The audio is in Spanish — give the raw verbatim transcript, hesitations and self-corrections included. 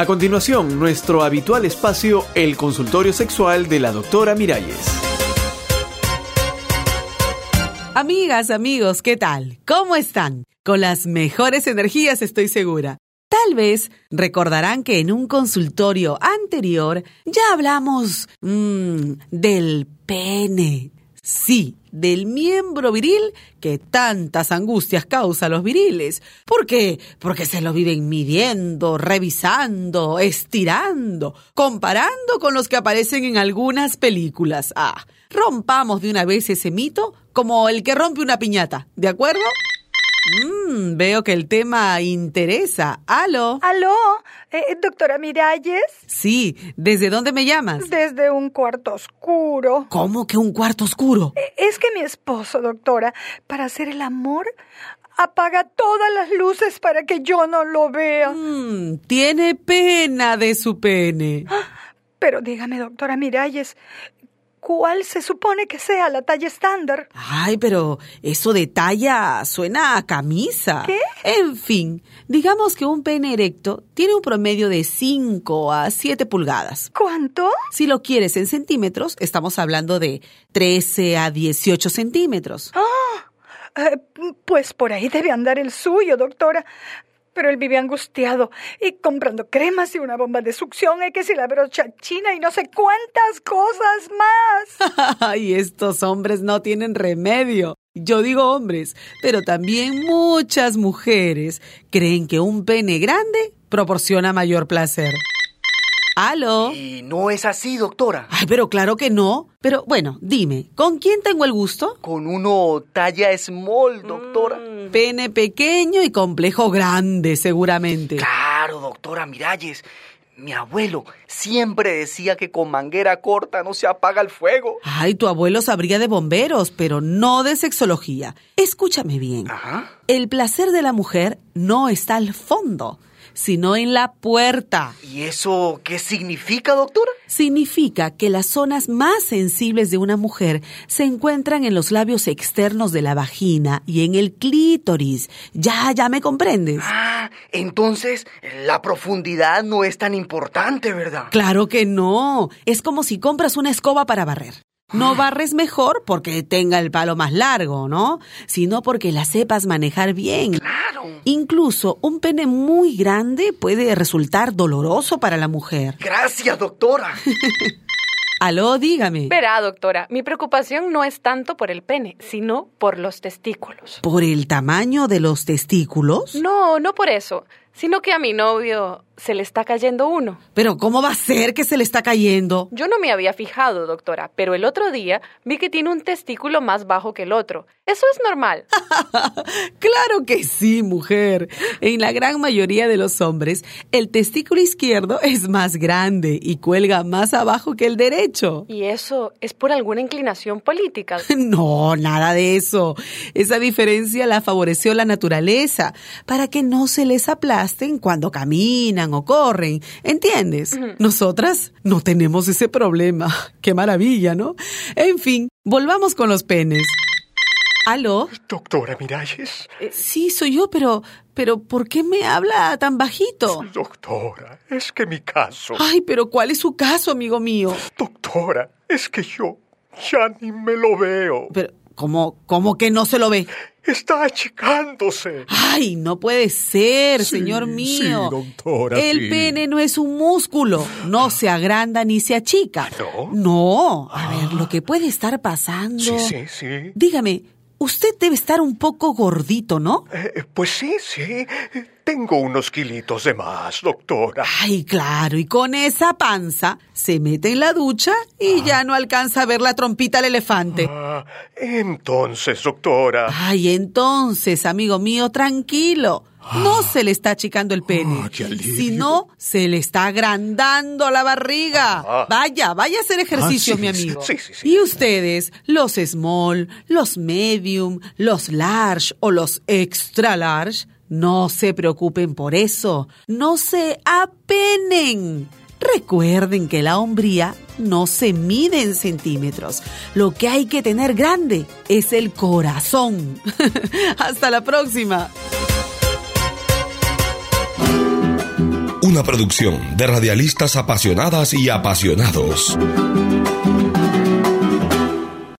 A continuación, nuestro habitual espacio, el consultorio sexual de la doctora Miralles. Amigas, amigos, ¿qué tal? ¿Cómo están? Con las mejores energías, estoy segura. Tal vez recordarán que en un consultorio anterior ya hablamos mmm, del pene. Sí, del miembro viril que tantas angustias causa a los viriles. ¿Por qué? Porque se lo viven midiendo, revisando, estirando, comparando con los que aparecen en algunas películas. Ah, rompamos de una vez ese mito como el que rompe una piñata, ¿de acuerdo? Mm, veo que el tema interesa. ¿Aló? ¿Aló? Eh, ¿Doctora Miralles? Sí, ¿desde dónde me llamas? Desde un cuarto oscuro. ¿Cómo que un cuarto oscuro? Eh, es que mi esposo, doctora, para hacer el amor, apaga todas las luces para que yo no lo vea. Mm, tiene pena de su pene. Ah, pero dígame, doctora Miralles, ¿cuál se supone que sea la talla estándar? Ay, pero eso de talla suena a camisa. ¿Qué? En fin, digamos que un pene erecto tiene un promedio de cinco a siete pulgadas. ¿Cuánto? Si lo quieres en centímetros, estamos hablando de trece a dieciocho centímetros. Ah, eh, pues por ahí debe andar el suyo, doctora. Pero él vive angustiado y comprando cremas y una bomba de succión, y que si la brocha china y no sé cuántas cosas más. Ay, estos hombres no tienen remedio. Yo digo hombres, pero también muchas mujeres creen que un pene grande proporciona mayor placer. ¿Aló? Y no es así, doctora. Ay, pero claro que no. Pero bueno, dime, ¿con quién tengo el gusto? Con uno talla small, doctora. Mm, pene pequeño y complejo grande, seguramente. Claro, doctora Miralles. Mi abuelo siempre decía que con manguera corta no se apaga el fuego. Ay, tu abuelo sabría de bomberos, pero no de sexología. Escúchame bien. Ajá. El placer de la mujer no está al fondo, sino en la puerta. ¿Y eso qué significa, doctora? Significa que las zonas más sensibles de una mujer se encuentran en los labios externos de la vagina y en el clítoris. Ya, ya me comprendes. Ah, entonces la profundidad no es tan importante, ¿verdad? Claro que no. Es como si compras una escoba para barrer. No barres mejor porque tenga el palo más largo, ¿no? Sino porque la sepas manejar bien. Claro. Incluso un pene muy grande puede resultar doloroso para la mujer. Gracias, doctora. Aló, dígame. Verá, doctora, mi preocupación no es tanto por el pene, sino por los testículos. ¿Por el tamaño de los testículos? No, no por eso, sino que a mi novio se le está cayendo uno. ¿Pero cómo va a ser que se le está cayendo? Yo no me había fijado, doctora, pero el otro día vi que tiene un testículo más bajo que el otro. ¿Eso es normal? Claro que sí, mujer. En la gran mayoría de los hombres, el testículo izquierdo es más grande y cuelga más abajo que el derecho. ¿Y eso es por alguna inclinación política? No, nada de eso. Esa diferencia la favoreció la naturaleza para que no se les aplasten cuando caminan o corren, ¿entiendes? Uh-huh. Nosotras no tenemos ese problema. Qué maravilla, ¿no? En fin, volvamos con los penes. ¿Aló? Doctora Miralles. Eh, sí, soy yo, pero, pero ¿por qué me habla tan bajito? Doctora, es que mi caso... Ay, pero ¿cuál es su caso, amigo mío? Doctora, es que yo ya ni me lo veo. Pero, ¿cómo, cómo que no se lo ve? Está achicándose. Ay, no puede ser, sí, señor mío. Sí, doctora, El sí. pene no es un músculo. No se agranda ni se achica. ¿No? No. A Ah. ver, lo que puede estar pasando... Sí, sí, sí. Dígame, usted debe estar un poco gordito, ¿no? Eh, pues sí, sí. Tengo unos kilitos de más, doctora. Ay, claro, y con esa panza se mete en la ducha y ah. ya no alcanza a ver la trompita al elefante. Ah, entonces, doctora... Ay, entonces, amigo mío, tranquilo. No se le está achicando el pene, oh, qué alivio. Sino se le está agrandando la barriga. Ah. Vaya, vaya a hacer ejercicio, ah, sí, mi amigo. Sí, sí, sí. Y ustedes, los small, los medium, los large o los extra large, no se preocupen por eso. No se apenen. Recuerden que la hombría no se mide en centímetros. Lo que hay que tener grande es el corazón. Hasta la próxima. Una producción de radialistas apasionadas y apasionados.